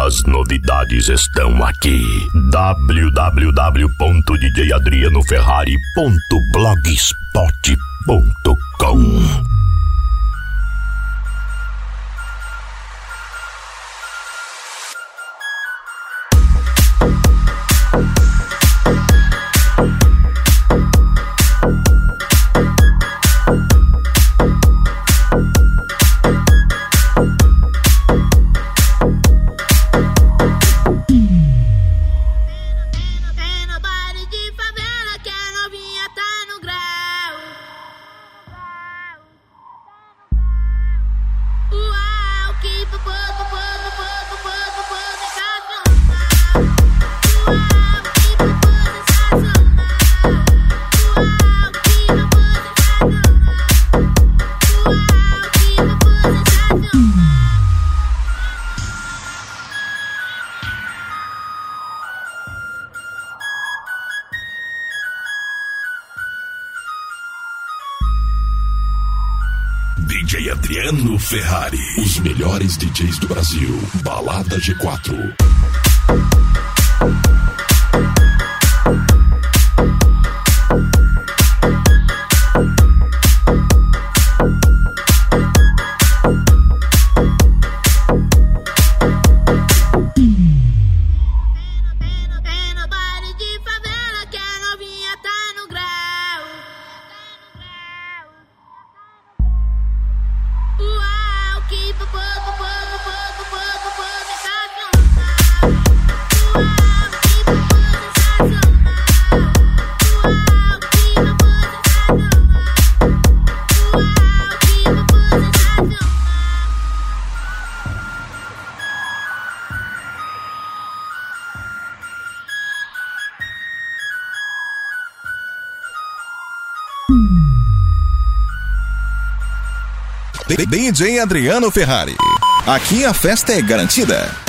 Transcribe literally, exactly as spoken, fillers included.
As novidades estão aqui. w w w ponto d j adriano ferrari ponto blogspot ponto com. D J Adriano Ferrari. Os melhores D Js do Brasil. Balada G quatro. D J Adriano Ferrari. Aqui a festa é garantida.